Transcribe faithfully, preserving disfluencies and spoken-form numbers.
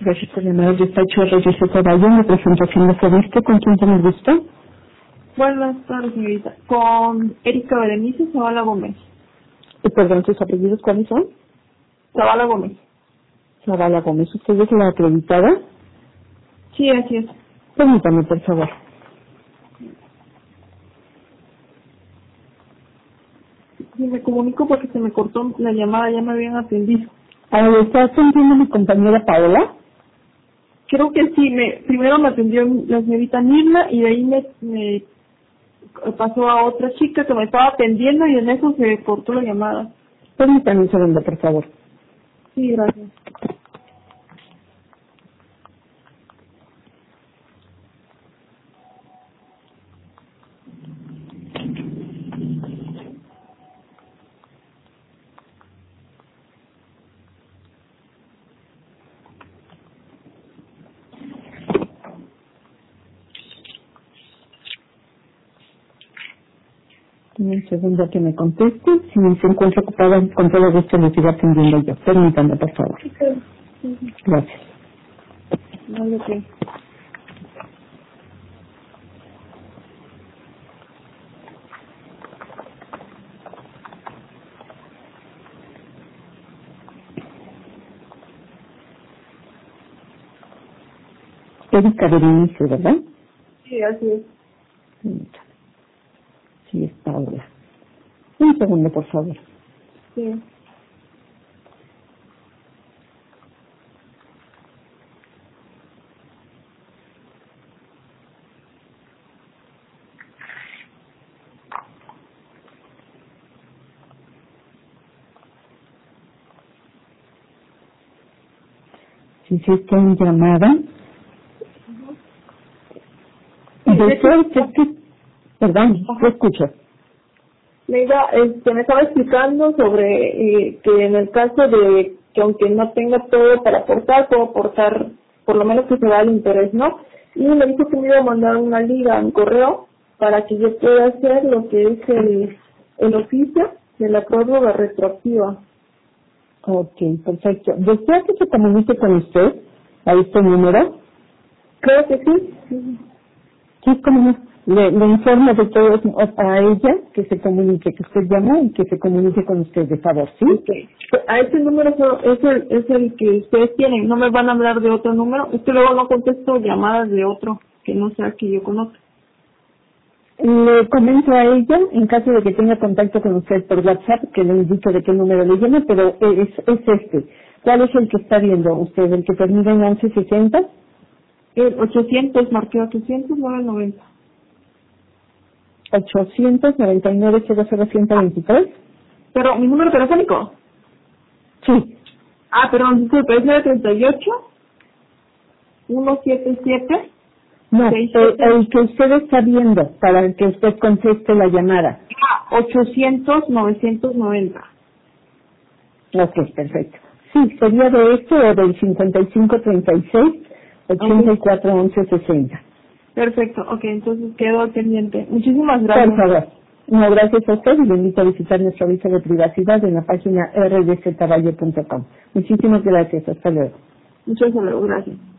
Gracias por llamar al despacho de Reyes Caballo. Me presento haciendo servicio. ¿Con quién te me gusta? Buenas tardes, señorita. Con Erika Berenice Zavala Gómez. Y perdón, ¿sus apellidos cuáles son? Zavala Gómez. Zavala Gómez. ¿Usted es la acreditada? Sí, así es. Permítame, por favor. Sí, me comunico porque se me cortó la llamada, ya me habían atendido. Ahora, ¿está atendiendo mi compañera Paola? Creo que sí, me primero me atendió la señorita Mirna y de ahí me, me pasó a otra chica que me estaba atendiendo y en eso se cortó la llamada. Permítame un segundo, por favor. Sí, gracias. Un segundo que me conteste. Si se encuentra ocupada, con todo gusto le sigo atendiendo yo. Permítame, por favor. Sí, sí, sí. Gracias. Vale, ok. Erika Berenice, ¿verdad? Sí, así es. Permítame. Sí, es Paola. Un segundo, por favor. Sí. Si sí está en llamada. Deseo usted que... Perdón, lo escucho. Me iba, este, me estaba explicando sobre eh, que en el caso de que aunque no tenga todo para aportar, puedo aportar por lo menos que se da el interés, ¿no? Y me dijo que me iba a mandar una liga, un correo, para que yo pueda hacer lo que es el, el oficio de la prórroga retroactiva. Ok, perfecto. ¿Desea que se comunique con usted a este número? Creo que sí. Sí. Sí, como no. Le, le informo de todo a ella que se comunique, que usted llamó y que se comunique con usted, de favor, ¿sí? Okay. A este número es el, es el que ustedes tienen, no me van a hablar de otro número, es que luego no contesto llamadas de otro que no sea que yo conozca. Le comento a ella, en caso de que tenga contacto con usted por WhatsApp, que le indique de qué número le llama, pero es, es este. ¿Cuál es el que está viendo usted? ¿El que termina en once sesenta? El ochocientos, marqué ochocientos nueve noventa. ochocientos noventa y nueve cero cero ciento veintitrés. Pero, ¿mi número telefónico? Sí. Ah, perdón, disculpe, es nueve treinta y ocho, ciento setenta y siete. No, seis, el, siete. el que usted está viendo para que usted conteste la llamada. Ah, ochocientos novecientos noventa. Ok, perfecto. Sí, sería de este o del cincuenta y cinco treinta y seis ochenta y cuatro once sesenta. Perfecto, ok, entonces quedo al pendiente. Muchísimas gracias. Por favor. No, gracias a usted y le invito a visitar nuestro aviso de privacidad en la página r d z valle punto com. Muchísimas gracias. Hasta luego. Muchas gracias.